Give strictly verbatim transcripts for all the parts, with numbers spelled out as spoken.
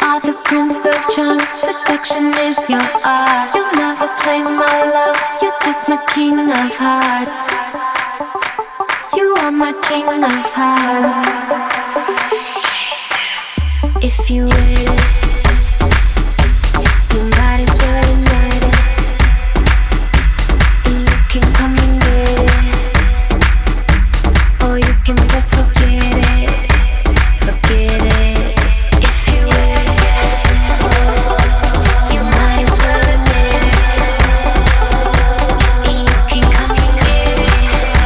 are the prince of charm. Seduction is your art. You'll never play my love. You're just my king of hearts. You are my king of hearts. If you wait, you might as well admit it. You can come and get it, or you can just forget it. Forget it. If you wait, you might as well admit it. You can come and get it,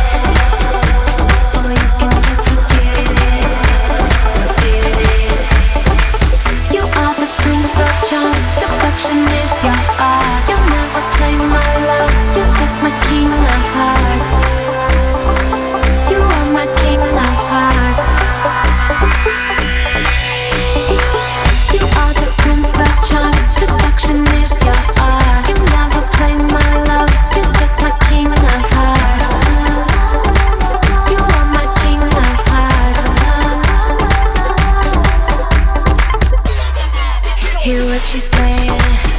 or you can just forget it. Forget it. You are the prince of charm. Seduction is your art. You'll never play my love. You're just my king of hearts. You are my king of hearts. You are the prince of charm. Seduction is your art. You'll never play my love. You're just my king of hearts. You are my king of hearts. Hear what she's saying.